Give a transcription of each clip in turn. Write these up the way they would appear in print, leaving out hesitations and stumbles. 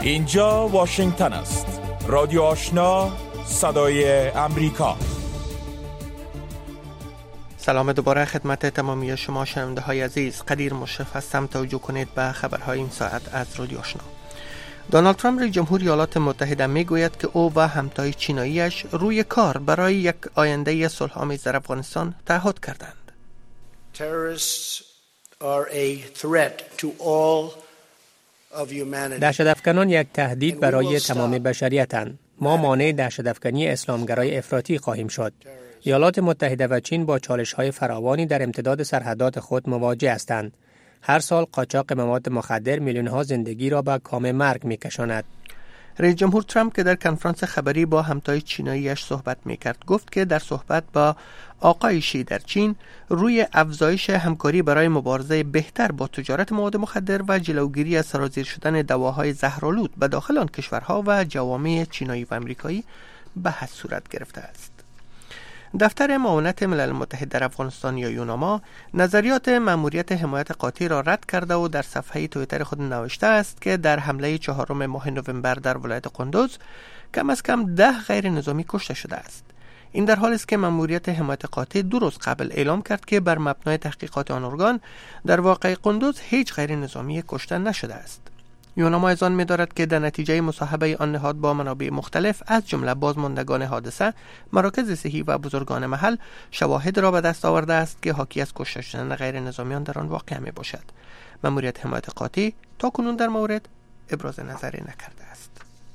اینجا واشنگتن است. رادیو آشنا، صدای امریکا. سلام دوباره خدمت تمامی شما شنونده های عزیز. قدیر مشرف هستم. توجه کنید به خبرهای این ساعت از رادیو آشنا. دونالد ترامپ رئیس جمهور ایالات متحده میگوید که او و همتای چیناییش روی کار برای یک آینده صلح‌آمیز در افغانستان تعهد کردند. دهشت‌افکنان یک تهدید برای تمام بشریتند. ما مانع دهشت‌افکنی اسلامگرای افراطی خواهیم شد. ایالات متحده و چین با چالش‌های فراوانی در امتداد سرحدات خود مواجه هستند. هر سال قاچاق مواد مخدر میلیون‌ها زندگی را به کام مرگ می‌کشاند. رئیس جمهور ترامپ که در کنفرانس خبری با همتای چیناییش صحبت می‌کرد گفت که در صحبت با آقای شی در چین روی افزایش همکاری برای مبارزه بهتر با تجارت مواد مخدر و جلوگیری از سرازیر شدن دواهای زهرآلود به داخل آن کشورها و جوامع چینایی و آمریکایی بحث صورت گرفته است. دفتر معاونت ملل متحد در افغانستان یا یوناما نظریات مأموریت حمایت قاطع را رد کرده و در صفحه توییتر خود نوشته است که در حمله 4 ماه نوامبر در ولایت قندوز کم از کم 10 غیر نظامی کشته شده است. این در حالی است که مأموریت حمایت قاطع 2 روز قبل اعلام کرد که بر مبنای تحقیقات آن ارگان در واقعه قندوز هیچ غیر نظامی کشته نشده است. یوناما از آن می‌دارد که در نتیجه مصاحبه آن نهاد با منابع مختلف از جمله بازماندگان حادثه، مراکز صحی و بزرگان محل شواهد را به دست آورده است که حاکی از کشته شدن غیر نظامیان در آن واقع می باشد. مأموریت حمایت قاطع تاکنون در مورد ابراز نظری نکرده است.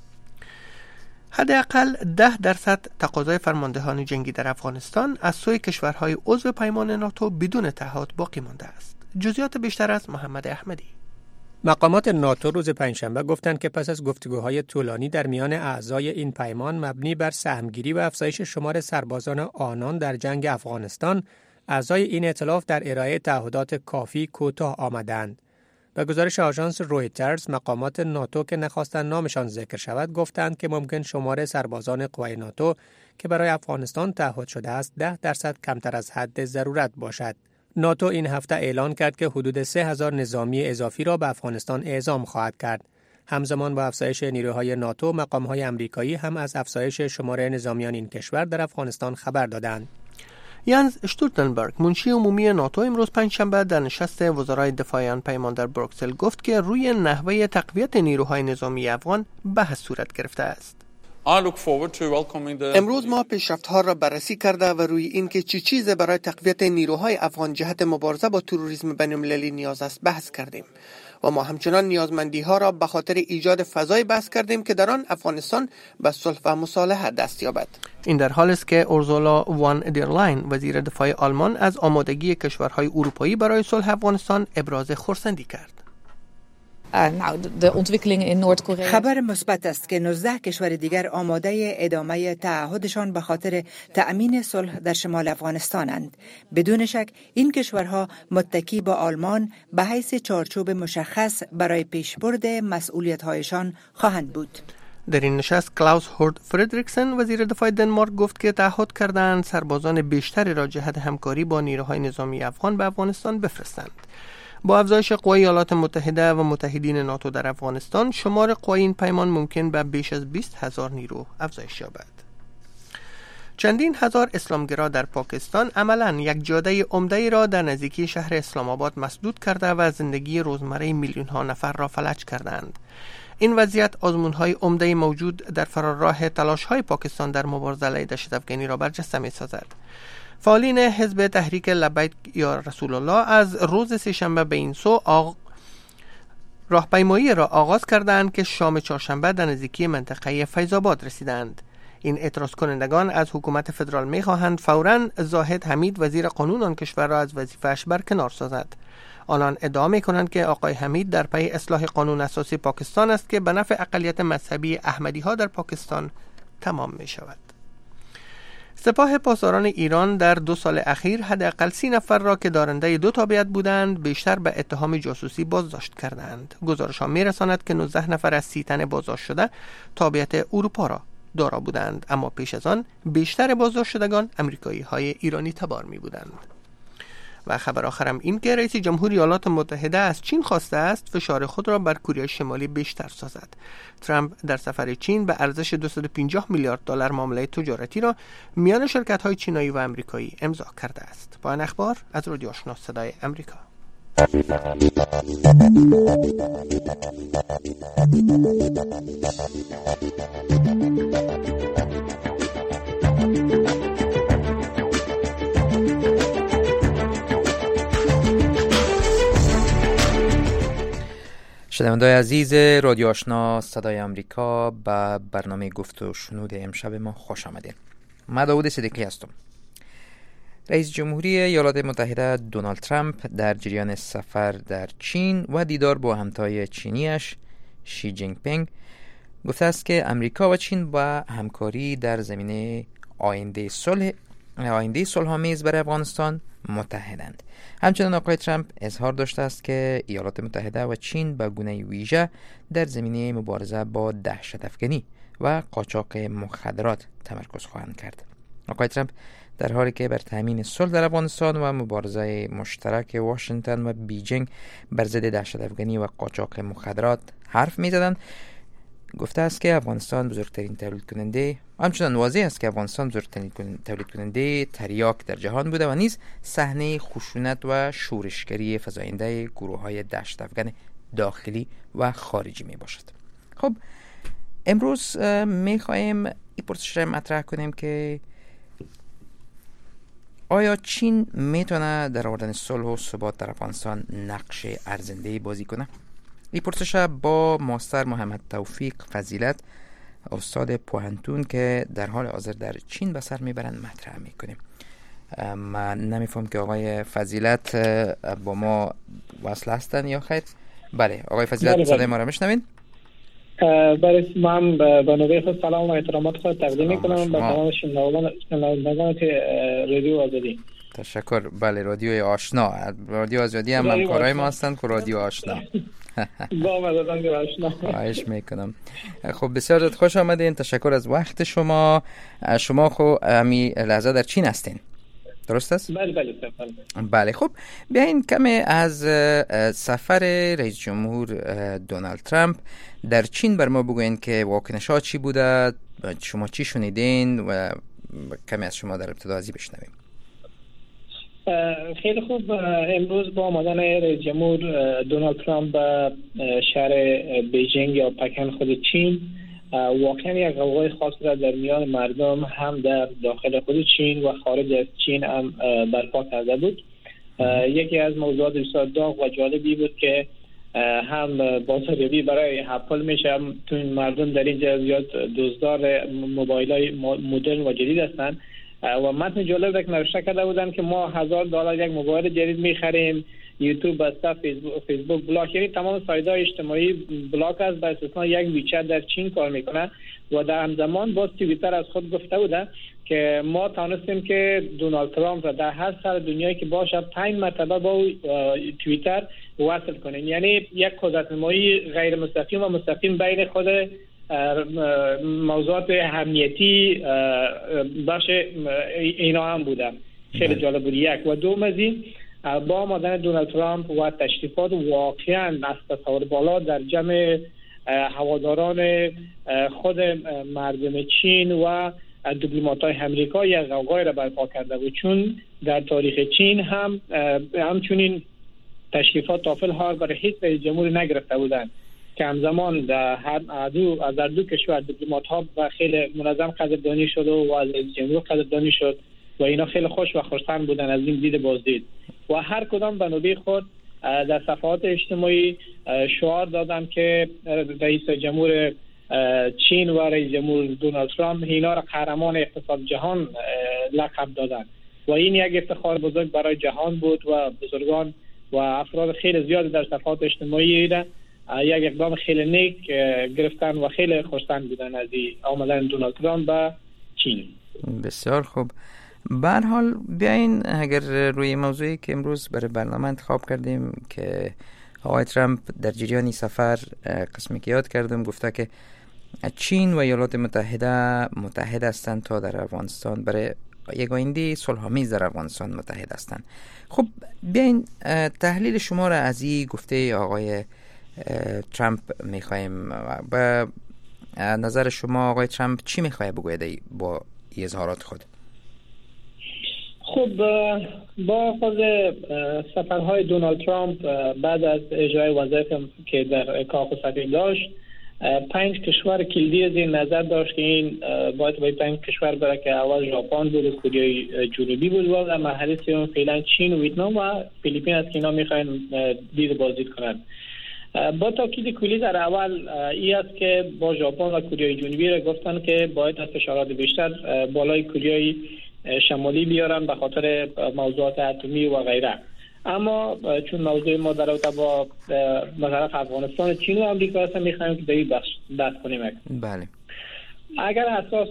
حداقل 10% تقاضای فرماندهان جنگی در افغانستان از سوی کشورهای عضو پیمان ناتو بدون تعهد باقی مانده است. جزئیات بیشتر از محمد احمدی. مقامات ناتو روز پنجشنبه گفتند که پس از گفتگوهای طولانی در میان اعضای این پیمان مبنی بر سهمگیری و افزایش شمار سربازان آنان در جنگ افغانستان، اعضای این ائتلاف در ارائه تعهدات کافی کوتاه آمدند. به گزارش آژانس رویترز، مقامات ناتو که نخواستند نامشان ذکر شود گفتند که ممکن شمار سربازان قوای ناتو که برای افغانستان تعهد شده است 10% کمتر از حد ضرورت باشد. ناتو این هفته اعلان کرد که حدود 3000 نظامی اضافی را به افغانستان اعزام خواهد کرد. همزمان با افزایش نیروهای ناتو، مقام‌های آمریکایی هم از افزایش شمار نظامیان این کشور در افغانستان خبر دادند. یانز اشتولتنبرگ، منشی عمومی ناتو، امروز پنجشنبه در نشست وزرای دفاع آن پیمان در بروکسل گفت که روی نحوه تقویت نیروهای نظامی افغان بحث صورت گرفته است. امروز ما پیشرفت‌ها را بررسی کرده و روی این که چه چیز برای تقویت نیروهای افغان جهت مبارزه با تروریسم بین‌المللی نیاز است بحث کردیم و ما همچنان نیازمندی‌ها را به خاطر ایجاد فضای بحث کردیم که در آن افغانستان به صلح و مصالحه دست یابد. این در حالی است که اورزولا وان در لاین، وزیر دفاع آلمان، از آمادگی کشورهای اروپایی برای صلح افغانستان ابراز خرسندی کرد. خبر مثبت است که 19 کشور دیگر آماده ادامه تعهدشان به خاطر تأمین صلح در شمال افغانستانند. بدون شک این کشورها متکی با آلمان به حیث چارچوب مشخص برای پیشبرد مسئولیت‌هایشان خواهند بود. در این نشست کلاوس هورد فردریکسن، وزیر دفاع دنمارک، گفت که تعهد کردند سربازان بیشتری را جهت همکاری با نیروهای نظامی افغان به افغانستان بفرستند. با افزایش قوای ایالات متحده و متحدین ناتو در افغانستان، شمار قوای این پیمان ممکن به بیش از 20,000 نیرو افزایش یابد. چندین هزار اسلامگرا در پاکستان عملاً یک جاده عمده‌ای را در نزدیکی شهر اسلام آباد مسدود کرده و زندگی روزمره میلیون‌ها نفر را فلج کردند. این وضعیت آزمون‌های عمده موجود در فرارراه تلاش‌های پاکستان در مبارزه علیه دهشت‌افکنی را برجسته می‌سازد. فعالین حزب تحریک لبیک یا رسول الله از روز سه‌شنبه به این سو راهپیمایی را آغاز کردند که شام چهارشنبه در نزدیکی منطقه فیض آباد رسیدند. این اعتراض کنندگان از حکومت فدرال می‌خواهند فوراً زاهد حمید، وزیر قانون آن کشور را از وظیفه‌اش برکنار سازد. آنان ادعا می‌کنند که آقای حمید در پی اصلاح قانون اساسی پاکستان است که به نفع اقلیت مذهبی احمدی‌ها در پاکستان تمام می‌شود. سپاه پاسداران ایران در 2 سال اخیر حداقل 30 نفر را که دارنده 2 تابعیت بودند بیشتر به اتهام جاسوسی بازداشت کردند. گزارش‌ها می‌رساند که 19 نفر از 30 تن بازداشت شده تابعیت اروپا را دارا بودند، اما پیش از آن بیشتر بازداشت شدگان آمریکایی‌های ایرانی تبار می‌بودند. و خبر آخرم این که رئیس جمهور ایالات متحده از چین خواسته است فشار خود را بر کره شمالی بیشتر سازد. ترامپ در سفر چین به ارزش 250 میلیارد دلار معامله تجارتی را میان شرکت‌های چینایی و آمریکایی امضا کرده است. با این اخبار از رادیو آشنا صدای آمریکا. شنونده‌های عزیز رادیو آشنا صدای آمریکا، به برنامه گفت و شنود امشب ما خوش آمدید. من داود صدیقی هستم. رئیس جمهوری ایالات متحده دونالد ترامپ در جریان سفر در چین و دیدار با همتای چینیش شی جینگ پینگ گفته است که امریکا و چین با همکاری در زمینه آینده صلح‌آمیز برای افغانستان متحدند. همچنین آقای ترامپ اظهار داشته است که ایالات متحده و چین به گونه ویژه در زمینه مبارزه با دهشت‌افکنی و قاچاق مخدرات تمرکز خواهند کرد. آقای ترامپ در حالی که بر تامین صلح در افغانستان و مبارزه مشترک واشنگتن و بیجینگ بر ضد دهشت‌افکنی و قاچاق مخدرات حرف می‌زدند، گفته است که افغانستان بزرگترین تولید کننده، همچنین واضح است که افغانستان بزرگترین تولید کننده تریاک در جهان بوده و نیز صحنه خشونت و شورشگری فزاینده گروه‌های دهشت‌افکن داخلی و خارجی می باشد. خب امروز می‌خواهیم این پرسش را مطرح کنیم که آیا چین میتونه در آوردن صلح و ثبات در افغانستان نقش ارزنده‌ای بازی کنه؟ این پرسش با ماستر محمد توفیق فضیلت، استاد پوهنتون که در حال حاضر در چین به سر میبرند مطرح میکنیم. من نمیفهم که آقای فضیلت با ما وصل هستن یا خیر؟ بله آقای فضیلت صدای ما را میشنوین؟ بله، من به نوبه خود سلام و احترامات خود تقدیم میکنم به تمام شنوندگان رادیو آزادی. تشکر. بله رادیوی آشنا، رادیو آزادی هم همکارای ما هستند که رادیو آشنا. با مدادان آشنا. خواهش میکنم. خب بسیار خوش آمدین، تشکر از وقت شما. شما خب همین لحظه در چین هستین، درست است؟ بله. بله خب بیاین کمی از سفر رئیس جمهور دونالد ترامپ در چین بر ما بگوین که واکنش ها چی بوده، شما چی شنیدین و کمی از شما در ابتدا ازی بشنویم. خیلی خوب. امروز با آمدن رئیس جمهور دونالد ترامپ به شهر بیجینگ یا پکن خود چین، واقعا یک غوغای خاص را در میان مردم هم در داخل خود چین و خارج از چین هم برپا کرده بود. یکی از موضوعات بسیار داغ و جالبی بود که هم بازاریابی برای اپل میشه، هم تو مردم در اینجا زیاد دزدار موبایل‌های مدرن و جدید هستند و متن جالب که نوشته کرده بودن که ما $1000 یک موبایل جدید میخریم، یوتیوب بسته، فیسبوک بلاک، یعنی تمام سایت‌های اجتماعی بلاک است، به استثناء یک ویچت در چین کار میکنه. و در همزمان باز توییتر از خود گفته بوده که ما تونستیم که دونالد ترامپ را در هر سر دنیایی که باشه 5 مرتبه با توییتر وصل کنیم، یعنی یک قدرت‌نمایی غیر مستقیم و مستقیم بین خود موضوعات امنیتی بخش اینا هم بوده. خیلی جالب بود. یک و دوم از این با آمدن دونالد ترامپ و تشریفات واقعا از تصور بالا در جمع هواداران خود مردم چین و دیپلمات‌های امریکا یک غوغای را برپا کرده بود، چون در تاریخ چین هم همچنین تشریفات تافل ها برای هیچ رئیس جمهور نگرفته بودند که همزمان در دو کشور دیپلمات ها و خیلی منظم قدردانی شد و از رئیس جمهور قدردانی شد و اینا خیلی خوش و خرسند بودن از این دید بازدید و هر کدام به نوبه خود در صفحات اجتماعی شعار دادن که رئیس جمهور چین و رئیس جمهور دونالد ترامپ اینا را قهرمان اقتصاد جهان لقب دادن و این یک افتخار بزرگ برای جهان بود و بزرگان و افراد خیلی زیاد در صفحات اجتماعی یک اقدام خیلی نیک گرفتن و خیلی خوشحال بودن از آمدن دونالد ترامپ به چین. بسیار خوب. به هر حال بیاین اگر روی موضوعی که امروز برای برنامه انتخاب کردیم که آقای ترامپ در جریان سفر قسمی که یاد کردم گفته که چین و ایالات متحده متحد هستند تا در افغانستان برای یک آینده صلح‌آمیز در افغانستان متحد هستند. خب بیاین تحلیل شما را از این گفته آقای ترامپ میخوایم. به نظر شما آقای ترامپ چی میخواد بگوید با اظهارات خود؟ خب با آغاز سفرهای دونالد ترامپ بعد از اجرای وظایف که در کاخ سفید داشت، 5 کشور کلیدی از این نظر داشت که این باید 5 کشور بره که اول ژاپن بود و کره جنوبی بود و در مرحله سوم فعلا چین و ویتنام و فیلیپین است که اینا میخواین دید بازدید کنند. با تاکید کلی در اول این است که با ژاپن و کره جنوبی را گفتن که باید از فشارات بیشتر بالای کره شمالی بیارن به خاطر موضوعات اتمی و غیره. اما چون موضوع ما در رابطه با مثلا افغانستان، چین و آمریکا هستن، میخوایم که در این بحث کنیم. بله. اگر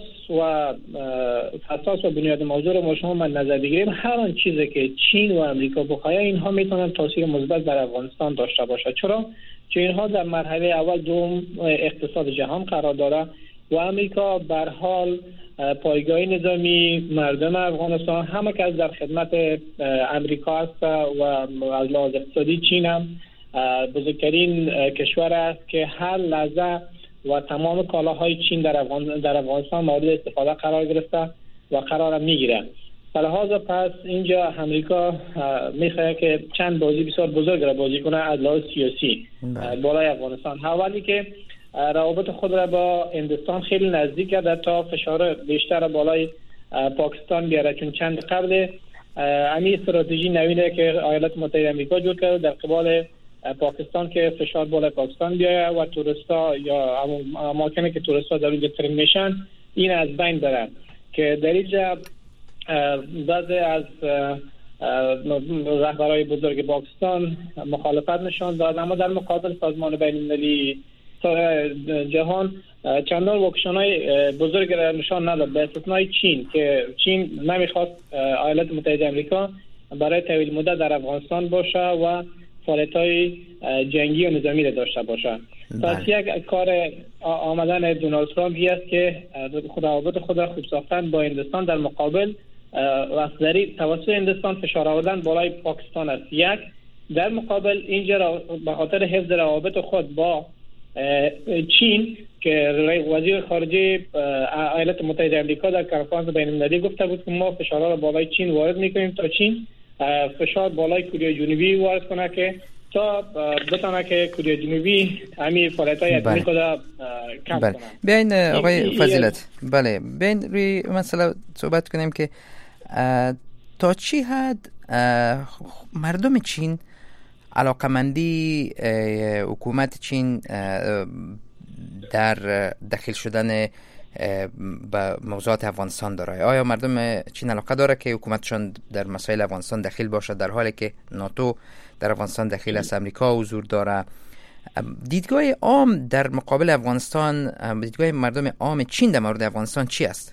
اساس و بنیاد موضوع رو ما شما من نظر بگیریم، هر آن چیزی که چین و آمریکا بخواهد اینها میتونن تاثیر مثبت در افغانستان داشته باشه. چرا؟ چون اینها در مرحله اول دوم اقتصاد جهان قرار داره و آمریکا به هر حال پایگاه نظامی مردم افغانستان همه که از در خدمت آمریکا است و از لحاظ اقتصادی چین هم بزرگترین کشور است که هر لحظه و تمام کالاهای چین در افغانستان مورد استفاده قرار گرفته و قرار میگیره. لحاظ پس اینجا امریکا میخواد که چند بازی بسیار بزرگ را بازی کنه از لحاظ سیاسی بالای افغانستان. اولی که روابط خود را با هندوستان خیلی نزدیک کرده تا فشار بیشتر بالای پاکستان بیاره، چون چند قبل امی استراتژی نوینه که ایالات متحده آمریکا جور کرده در قبال پاکستان که فشار بالای پاکستان بیاید و توریستا یا اماکنی که توریستا در اونجا ترین میشن این از بین برن، که در اینجا بعضی از رهبرای بزرگ پاکستان مخالفت نشان داد، اما در مقابل سازمان بین المللی جهان چندان واکشن‌های بزرگ را نشان نداد، به استثنای چین که چین نمیخواست ایالات متحده آمریکا برای طویل مدت در افغانستان باشه و فعالیت‌های جنگی و نظامی را داشته باشه. پس یک کار آمدن دونالد ترامپ است که روابط خود را خوب ساختن با هندوستان، در مقابل واسطری توسط هندوستان فشار آوردن بالای پاکستان است. یک در مقابل اینجا به خاطر حفظ روابط خود با چین که وزیر خارجه ایالات متحده آمریکا در کنفرانس بین المللی گفته بود که ما فشارها را بالای چین وارد میکنیم تا چین فشار بالای کره جنوبی وارد کنه که تا بتونه که کره جنوبی همین فعالیت‌های اتمی خود کم کنه. بیاین آقای فضیلت، بله بیاین روی مسئله صحبت کنیم که تا چی حد مردم چین علاقمندی حکومت چین در دخیل شدن به موضوعات افغانستان داره؟ آیا مردم چین علاقه داره که حکومتشان در مسائل افغانستان دخیل باشه در حالی که ناتو در افغانستان دخیل است، امریکا حضور داره؟ دیدگاه عام در مقابل افغانستان، دیدگاه مردم عام چین در مورد افغانستان چی است؟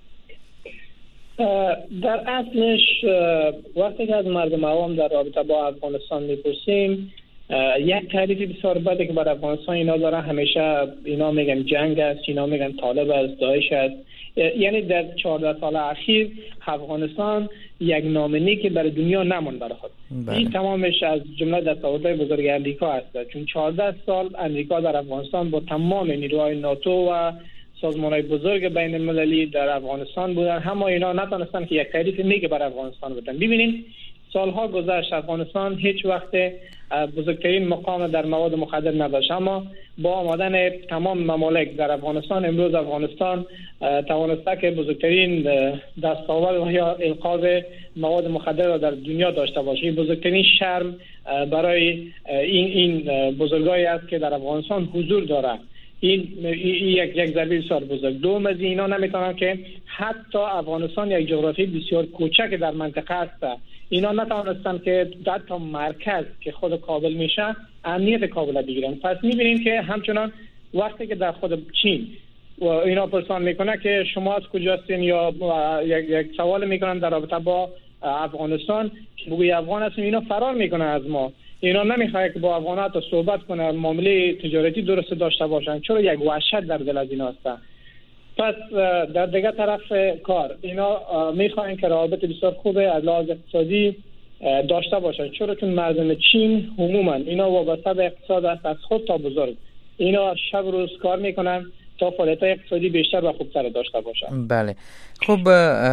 در اصلش وقتی که از مردم عوام در رابطه با افغانستان میپرسیم، یک تعریف بسیار بده که بر افغانستان اینا دارن، همیشه اینا میگن جنگ است، اینا میگن طالب است، داعش است. یعنی در 14 سال اخیر افغانستان یک نامه که برای دنیا نمون برای خود. این تمامش از جمله دستاوردهای بزرگ امریکا است، چون 14 سال امریکا در افغانستان با تمام نیروهای ناتو و سازمان‌های بزرگ بین المللی در افغانستان بودن، همه اینا نتونستن که یک تعریف نیک بر افغانستان بدن. ببینید سالها گذشت، افغانستان هیچ وقت بزرگترین مقام در مواد مخدر نداشت، اما با آمدن تمام ممالک در افغانستان، امروز افغانستان توانسته که بزرگترین دستاورد یا القاب مواد مخدر را در دنیا داشته باشه. بزرگترین شرم برای این بزرگایی است که در افغانستان حضور دارند. این یک ضربه بسیار بزرگ. دوم از اینا نمیتونن که حتی افغانستان یک جغرافی بسیار کوچک در منطقه است، اینا نتونستن که در تا مرکز که خود کابل میشه امنیت کابل بگیرن. پس میبینیم که همچنان وقتی که در خود چین و اینا پرسان میکنه که شما از کجاستین یا یک سوال میکنن در رابطه با افغانستان، بگوی افغان هستیم، اینا فرار میکنه از ما. اینا نمیخواد که با افغانات صحبت کنه، معامله تجارتی درست داشته باشن، چرا یک وحشت در دل از اینا هست. پس در دیگه طرف کار اینا میخواین که روابط بسیار خوبه از لحاظ اقتصادی داشته باشن، چرا چون مردم چین عموما اینا وابسته به اقتصاد است، از خود تا بزرگ اینا شب روز کار میکنن تا فعالیت اقتصادی بیشتر و خوبتر داشته باشن. بله خب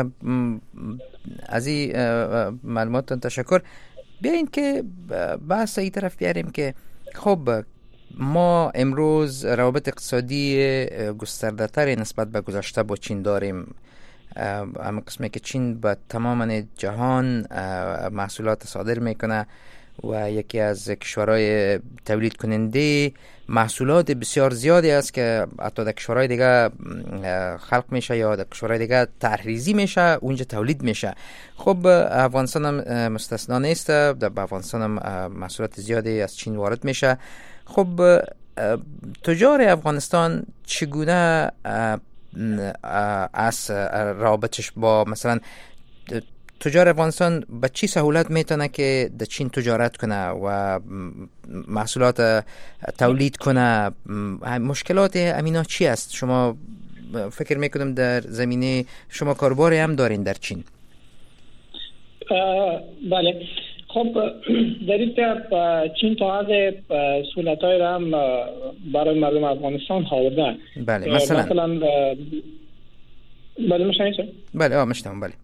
از این معلوماتتون تشکر. بیاین که بحث این طرف بیاریم که خب ما امروز روابط اقتصادی گسترده تری نسبت به گذشته با چین داریم. اما قسمی که چین به تمام جهان محصولات صادر میکنه و یکی از کشورهای تولید کننده محصولات بسیار زیادی است که حتی در کشورهای دیگه خلق میشه یا در کشورهای دیگه طرحریزی میشه، اونجا تولید میشه. خب افغانستان هم مستثنا نیست، در افغانستان هم محصولات زیادی از چین وارد میشه. خب تجار افغانستان چگونه از رابطش با مثلا تجار افغانستان به چی سهولت میتونه که در چین تجارت کنه و محصولات تولید کنه؟ مشکلات امینا چی است؟ شما فکر میکنم در زمینه شما کارباری هم دارین در چین. بله خب در این چین تا از سهولت‌های را هم برای مردم افغانستان آورده. بله مثلا بله میشنید؟ بله میشنم. بله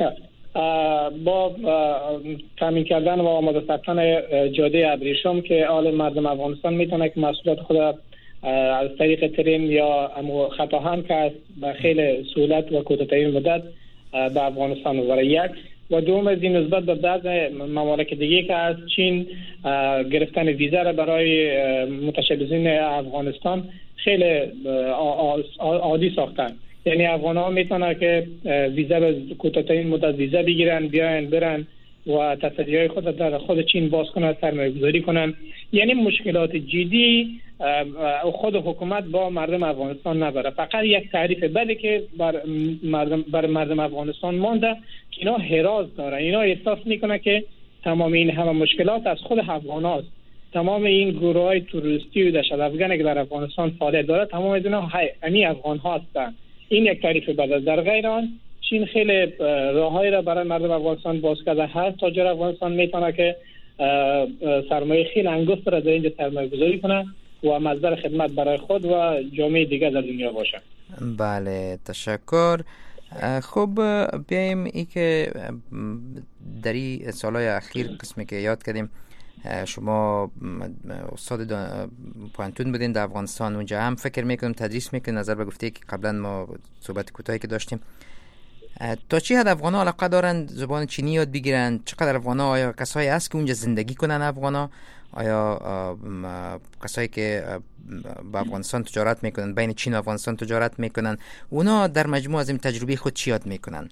با تامین کردن و آماده ساختن جاده ابریشم که آل مردم افغانستان میتونه که محصولات خود از طریق ترین یا خط آهن که است به خیلی سهولت و کوتاه‌ترین مدت به افغانستان ببره. یک و دوم از این نسبت به بعض ممالک دیگه که از چین گرفتن ویزا را برای متشبثین افغانستان خیلی عادی ساختن. یعنی افغان‌ها میتونن که ویزا به کوتاه‌ترین مدت ویزا بگیرن، بیاین برن و تصدیهای خود در خود چین باز کنن، سرمایه‌گذاری کنن. یعنی مشکلات جدی خود حکومت با مردم افغانستان نبره. فقط یک تعریف بده که بر مردم افغانستان مانده که اینا حراس دارن. اینا احساس میکنه که تمام این همه مشکلات از خود افغان‌هاست. تمام این گروه‌های توریستی و دهشت‌افکنی که در افغانستان فعالیت داره تمام از اینا همین افغان‌ها هستن. این یک تعریف بده. در غیر آن چین خیلی راههایی را برای مردم افغانستان باز کرده. هر تاجر افغانستان میتونه که سرمایه خیلی انگشت را در اینجا سرمایه گذاری کنه و مصدر خدمت برای خود و جامعه دیگر در دنیا باشه. بله تشکر. خب بیایم ای که در این سالهای اخیر قسمی که یاد کردیم شما استاد پوانتون بودین در افغانستان، اونجا هم فکر میکنم تدریس میکنم. نظر به گفته که قبلا ما صحبت کوتاهی که داشتیم، تا چی حد افغان‌ها علاقه دارن زبان چینی یاد بگیرن؟ چقدر افغان‌ها، آیا کسایی هست که اونجا زندگی کنن افغان‌ها، آیا کسایی که با افغانستان تجارت میکنن، بین چین و افغانستان تجارت میکنن، اونا در مجموع از این تجربه خود چی یاد میکنن؟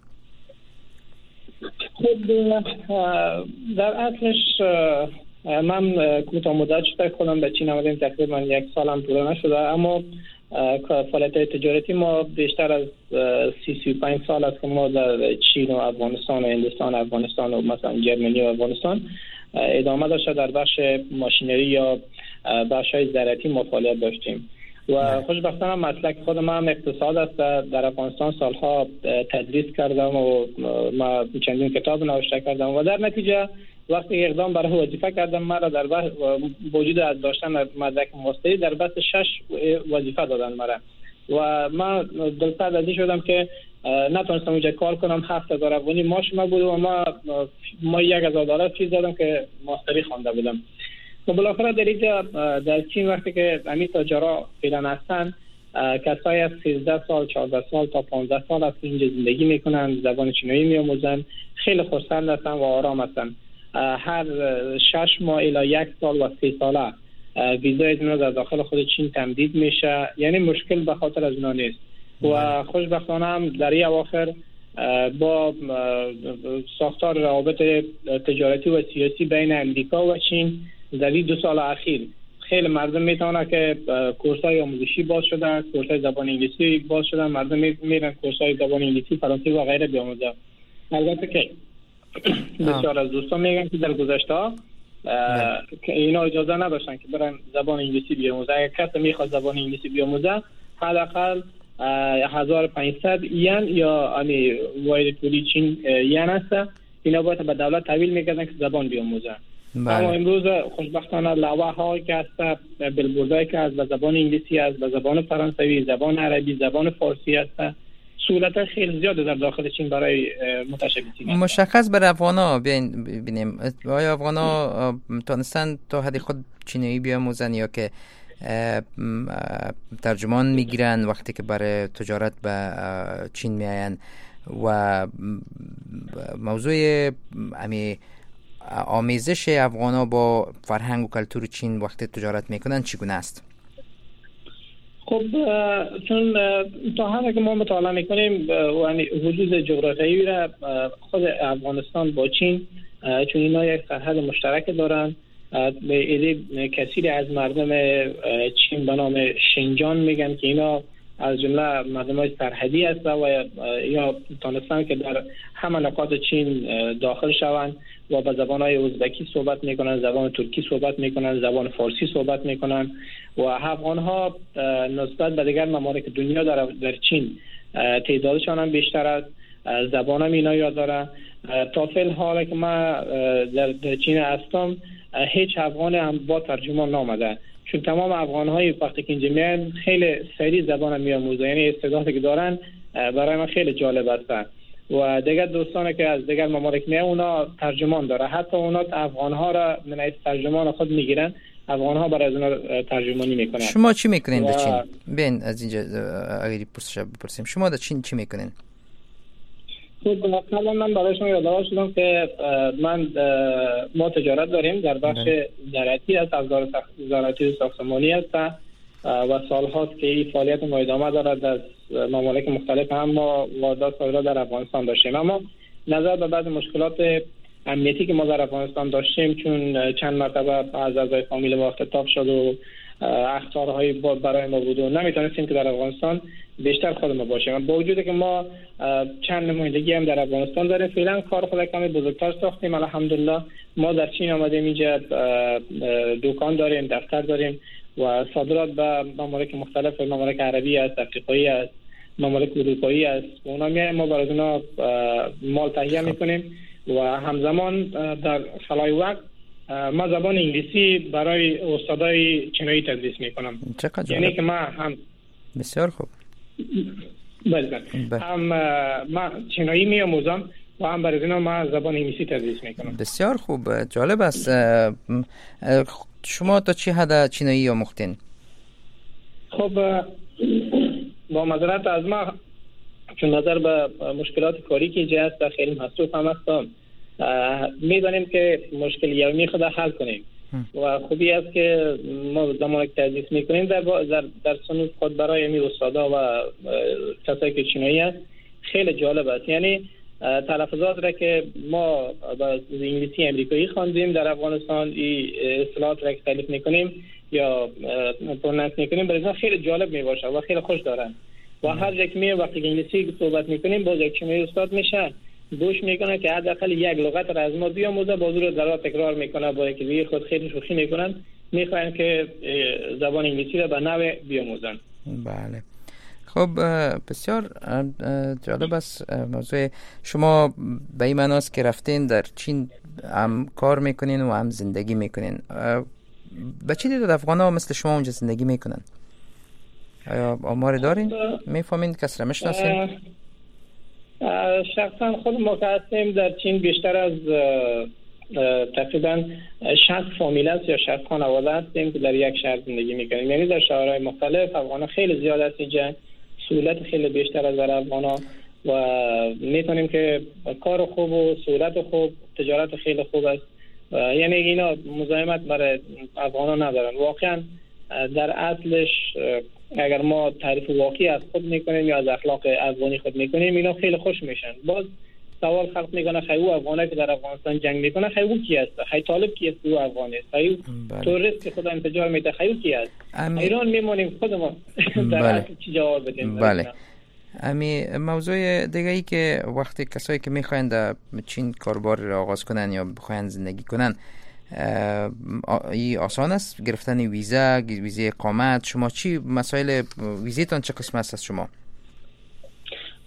خب در اصلش من کوتاه مدت شده خودم به چین آمدم، تقریبا 1 سالم طول نشده، اما فعالیت تجارتی ما بیشتر از 35 سال است که ما در چین و افغانستان و هندوستان و افغانستان و مثلا جرمنی و افغانستان ادامه داشته. در بخش ماشینری یا بخش‌های زراعتی ما فعالیت داشتیم و خوشبختانه مسلک خود من اقتصاد است. در افغانستان سالها تدریس کردم و ما چندین کتاب نوشته کردم و در نتیجه وقتی اقدام برای وظیفه کردم مرا در وجود از داشتن مدرک ماستری در بس 6 وظیفه دادن مرا و من دلسرد شدم که نتونستم اونجا کار کنم. 7,000 افغانی معاش ما بود و ما 1,000 دلار فیس دادم که ماستری خوانده بودم. و بالاخره در اینجا در چین وقتی که همین تاجرها فعلا هستن، کسایی از 13 سال 14 سال تا 15 سال از اینجا زندگی میکنن، زبان چینی میآموزن، خیلی خرسند هستن و آرام هستن. هر 6 ماه الی 1 سال و 3 ساله ویزای اینا در داخل خود چین تمدید میشه. یعنی مشکل به خاطر از اونا نیست و خوشبختانه هم در این اواخر با ساختار روابط تجارتی و سیاسی بین امریکا و چین در این 2 سال اخیر خیلی مردم میتونه که کورس‌های آموزشی باز شدن، کورس‌های زبان انگلیسی باز شدن، مردم میرن کورس‌های زبان انگلیسی، فرانسوی و غیره بیاموزن. البته که بسیار از دوستان میگن که در گذشته که اینا اجازه نداشتن که برن زبان انگلیسی بیاموزن. اگر کسی میخواد زبان انگلیسی بیاموزه حداقل 1500 ین یا امی واحد پولی چین ین است. اینا باید به دولت تحویل میکردن که زبان بیاموزن. اما امروز خوشبختانه لوحه هایی که هست، بیلبوردهایی که هست به زبان انگلیسی است، به زبان فرانسوی، زبان عربی، زبان فارسی است. سهولت خیلی زیاده در داخل چین برای متشبثین. مشخص بر افغانا ببینیم آیا افغانا تونستن تا حدی خود چینی بیاموزن یا که ترجمان میگیرن وقتی که برای تجارت به چین میاین؟ و موضوع آمیزش افغانا با فرهنگ و کلتور چین وقتی تجارت میکنن چگونه است؟ خب چون تا حالا که ما مطالعه میکنیم حدود جغرافیایی را خود افغانستان با چین، چون اینا یک سرحد مشترک دارن، به عده کثیری از مردم چین به نام شینجان میگن که اینا از جمله مردمای سرحدی هستند و یا تونستن که در همه نقاط چین داخل شوند و به زبان‌های ازبکی صحبت میکنن، زبان ترکی صحبت میکنن، زبان فارسی صحبت میکنن و افغان‌ها نسبت به دیگر ممالک دنیا در چین تعدادشان هم بیشتر است، زبان هم اینا یاد دارن. تا فعل حالا که ما در چین هستم هیچ افغان هم با ترجمان نامده، چون تمام افغان‌های وقتی که اینجا میان خیلی سریع زبان میآموزن، یعنی استعدادی که دارن برای من خیلی جالب است. و دیگر دوستانی که از دیگر ممالک میان اونا ترجمان داره، حتی اونا افغان‌ها را من از ترجمان خود میگیرن، افغان‌ها برای از اونا ترجمانی میکنن. شما چی میکنین در چین؟ بین از اینجا اگه بپرسیم شما در چین چی میکنین؟ خب قبلا من برای شما یادآور شدم که ما تجارت داریم در بخش زراعتی است، زراعتی ساختمانی است و سال‌هاست که این فعالیت ما ادامه دارد. از ممالک مختلف هم ما واردات صادرات در افغانستان داشتیم، اما نظر به بعض مشکلات امنیتی که ما در افغانستان داشتیم، چون چند مرتبه از اعضای فامیل ما اختطاف شد و اخطارهایی برای ما بود و نمیتونستیم که در افغانستان بیشتر خود ما باشیم. با وجودی که ما چند نمایندگی هم در افغانستان داریم، فعلا کار خود کمی بزرگتر ساختیم. الحمدلله ما در چین آمدیم، اینجا دکان داریم، دفتر داریم و صادرات به ممالک مختلف، ممالک عربی است، افریقایی است، ممالک اروپایی است. اونا میایم ما برای اونا مال تهیه میکنیم و همزمان در خلای وقت ما زبان انگلیسی برای استادای چینایی تدریس میکنم. یعنی که ما هم بسیار خوب هم ما چینایی میآموزم و هم برای اینا ما زبان انگلیسی تدریس میکنم. بسیار خوب، جالب است. شما تا چه حد چینایی آموختین؟ خب با معذرت از ما، چون نظر به مشکلات کاری که اینجا هست خیلی مصروف هم هستم، میدانیم که مشکل یومی خود حل کنیم و خوبی است که ما زمانی که تدریس میکنیم در صنوف خود برای امی استادا و کسایی که چینایی هست خیلی جالب است. یعنی تلفظات را که ما با انگلیسی امریکایی خواندیم در افغانستان، این اصطلاحات را که تعریف میکنیم یا پرونانس میکنیم، برای خیلی جالب میباشه و خیلی خوش دارن و هر جا که وقتی انگلیسی صحبت میکنیم باز یک چینایی استاد میشن، گوش میکنه که حداقل یک لغت را از ما بیاموزه، باز رو در تکرار میکنه، با اینکه دیگه خود خیلی شوخی میکنن، میخواین که زبان انگلیسی را به نوع بیاموزن. بله خب، بسیار جالب است موضوع. شما به این معناست که رفتین در چین هم کار میکنین و هم زندگی میکنین. به چی دید افغان‌ها مثل شما اونجا زندگی میکنن؟ آیا آمار دارین؟ میفهمین کس را میشناسین؟ شخصا خود ما که هستیم در چین بیشتر از تقریبا 60 فامیل است یا 60 خانواده هستیم که در یک شهر زندگی میکنیم، یعنی در شهرهای مختلف. افغان‌ها خیلی زیاد است اینجا، سهولت خیلی بیشتر از برای افغان‌ها و میتونیم که کار خوب و سهولت خوب، تجارت خیلی خوب است. یعنی اینا مزاحمت برای افغان‌ها ندارن. واقعا در اصلش اگر ما تعریف واقعی از خود میکنیم یا از اخلاق افغانی خود میکنیم، اینا خیلی خوش میشن. باز سوال خلق میکنه خیلی او افغانی که در افغانستان جنگ میکنه خیلی او کی است؟ خیلی طالب کی است؟ او افغانی است. خیلی توریست که خود انتشار میده خیلی کی است؟ ایران میمونیم خودمون در اصل چی جواب بدیم؟ بله. موضوع دیگه ای که وقتی کسایی که میخواین در چین کاربار را آغاز کنن یا بخواین زندگی کنن، این آسان است گرفتن ویزای اقامت؟ شما چی مسائل ویزیتون چه قسم است از شما؟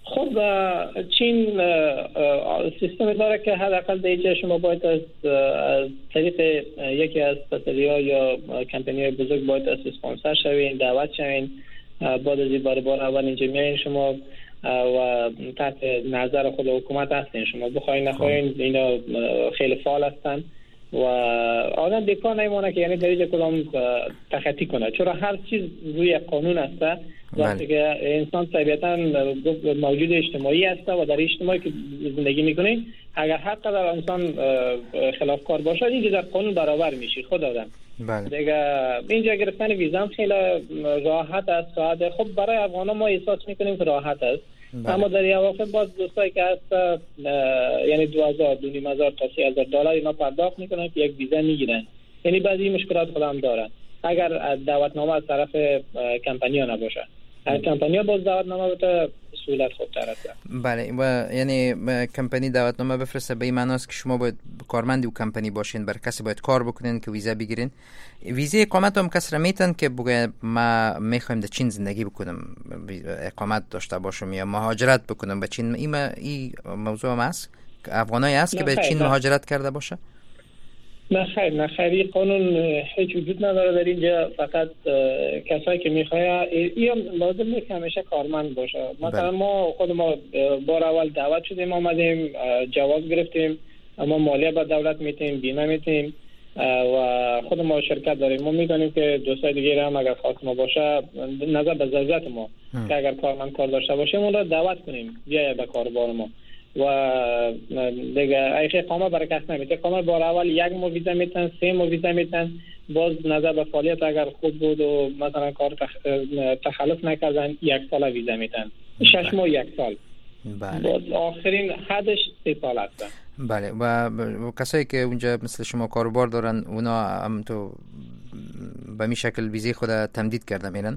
خب چین سیستم داره که حداقل دیگه شما باید از طریق یکی از پسری‌ها یا کمپانی‌های بزرگ باید از اسپانسر شوین، دعوت شوین. بعد از این بار اول اینجا میایین شما و تحت نظر خود حکومت هستین. شما بخواین نخواین اینا خیلی فعال هستن و آدم بیکار نمیمونه که یعنی در اینجا کدام تخطی کنه، چرا هر چیز روی قانون هسته. وقتی که انسان طبیعتا موجود اجتماعی هسته و در اجتماعی که زندگی میکنه اگر هر قدر انسان خلافکار باشه اینجا در قانون برابر میشه خود آدم. دیگه اینجا گرفتن ویزا خیلی راحت است. ساده خب برای افغانا ما احساس میکنیم که راحت است. اما در یه واقع باز دوستایی که هست یعنی 2000 تا 3000 دلار اینا پرداخت میکنن که یک ویزا میگیرن. یعنی بعضی مشکلات خودم دارن اگر دعوتنامه از طرف کمپانیا نباشه. هر کمپانیا باز دعوتنامه بده سهولت خوبتر است. بله و یعنی کمپانی دعوتنامه بفرسته به این معناست که شما باید کارمند او کمپانی باشین، بر کسی باید کار بکنین که ویزا بگیرین. ویزا اقامت هم کسی را میتن که بگه ما میخوایم در چین زندگی بکنم، اقامت داشته باشم یا مهاجرت بکنم به چین. این موضوع هم هست که افغانایی هست که به چین مهاجرت کرده باشه؟ نه خیر قانون هیچ وجود نداره در اینجا. فقط کسایی که میخواه این لازم نیست که همیشه کارمند باشه. مثلا ما خود ما بار اول دعوت شدیم آمدیم جواز گرفتیم، اما مالیه به دولت میتیم، بیمه میتیم و خود ما شرکت داریم. ما میدونیم که دوستای دیگه هم اگر خواست ما باشه نظر به ضرورت ما که اگر کارمند کار داشته باشیم اون را دعوت کنیم بیاید به کاربار ما و دیگه ایخی قامه برای کس نمیده. قامه بار اول 1 ماه ویزا میتن، 3 ماه ویزا میتن. باز نظر به فعالیت اگر خوب بود و مثلا کار تخلف نکردن 1 سال ویزا میتن. 6 ماه 1 سال. بله. باز آخرین حدش 3 سال هستن. بله و کسایی که اونجا مثل شما کاروبار دارن اونا هم تو به می شکل ویزای خود تمدید کرده میرن؟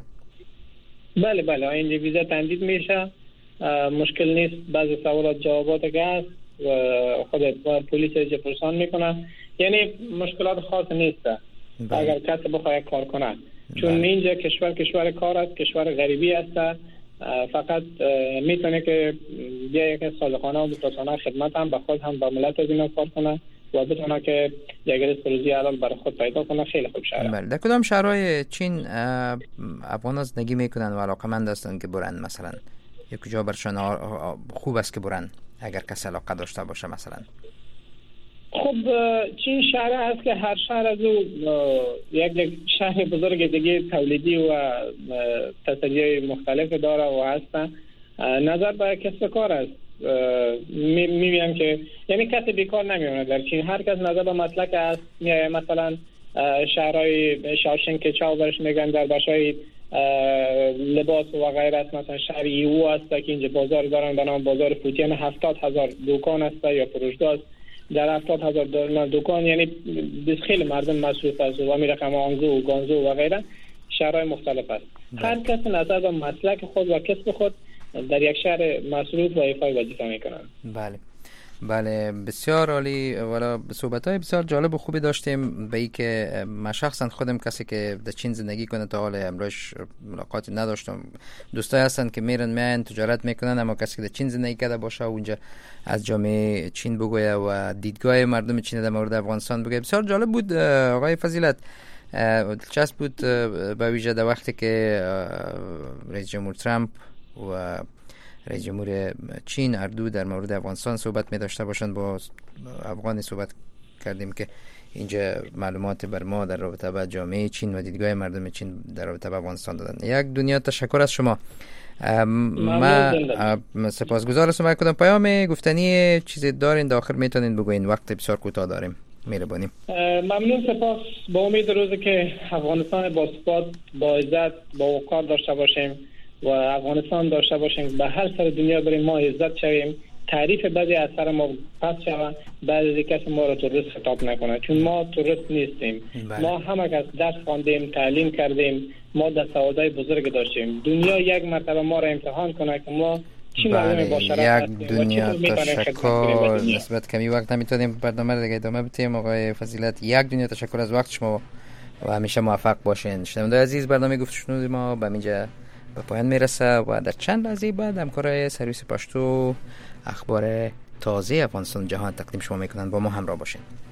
بله این ویزا تمدید میشه، مشکل نیست. بعضی سوالات جوابات که هست خود پلیس ایجا پرسان میکنه، یعنی مشکلات خاص نیست اگر کسی بخواه کار کنه. چون اینجا کشور کار است، کشور غریبی است. فقط میتونه که یک صادقانه و مخلصانه خدمت هم به خود هم با ملت از اینا کار کنه و بتونه که یک ریسک حلال برای خود پیدا کنه. خیلی خوب شهر. بله. در کدام شهرهای چین افغان‌ها زندگی میکنن و علاقمند هستن که برن؟ مثلا یک کجا برشان خوب است که برن اگر کسی علاقه داشته باشه مثلا؟ خب چین شهر است که هر شهر از او یک شهر بزرگ دیگه تولیدی و تصدیهای مختلف داره و هستن. نظر به کسب کار است. میبینم که یعنی کسی بیکار نمیمونه در چین. هر کس نظر به مسلک است. مثلا شهرهای شاوشن که چاو برش میگن در بخشای لباس و غیره، مثلا شهر ایو است که اینجا بازار دارن به نام بازار فوتین. 70,000 دکان است یا فروشگاه است. در 70,000 دکان یعنی خیلی مردم مصروف است و می رقم آنزو و گانزو و غیره شهرهای مختلف است. هر کس نظر به مسلک خود و کسب خود در یک شهر مصروف و ایفای وظیفه میکنن. بله بسیار عالی. والا صحبت‌های بسیار جالب و خوبی داشتیم. به این که من شخصا خودم کسی که در چین زندگی کنه تا حال امروز ملاقاتی نداشتم. دوستای هستن که میان تجارت میکنن، اما کسی که در چین زندگی کرده باشه اونجا از جامعه چین بگویه و دیدگاه مردم چین در مورد افغانستان بگه. بسیار جالب بود آقای فضیلت. دلچسب بود به ویژه در وقتی که رئیس جمهور ترامپ و رئیس جمهور چین اردو در مورد افغانستان صحبت می داشته باشند. با افغانی صحبت کردیم که اینجا معلومات بر ما در رابطه با جامعه چین و دیدگاه مردم چین در رابطه با افغانستان دادن. یک دنیا تشکر از شما. ما سپاسگزار هستم. کدام پیام گفتنی چیزی دارین داخل میتونین بگوین؟ وقت بسیار کوتاه داریم. مهربانی. ممنون. سپاس. با امید روزی که افغانستان با ثبات، با عزت، با وقار داشته باشیم و افغانستان داشته باشیم، به هر سر دنیا بریم ما عزت شویم، تعریف بعضی از سر ما پس شود، بعد از کسی ما رو توریست خطاب نکنه، چون ما توریست نیستیم. ما همه از درس خواندیم، تعلیم کردیم، ما دستاوردهای بزرگ داشتیم. دنیا یک مرتبه ما رو امتحان کنه که ما چی مردم با شرف هستیم. یک دنیا تشکر. نسبت کمی وقت نمیتونیم برنامه دیگه ادامه بدیم. آقای فضیلت یک دنیا تشکر از وقت شما و همیشه موفق باشین. شنوندگان عزیز، برنامه گفتگوی ما به اینجا به پایان میرسه و در چند لحظه بعد همکارای سرویس پشتو اخبار تازه افغانستان جهان تقدیم شما میکنند. با ما همراه باشین.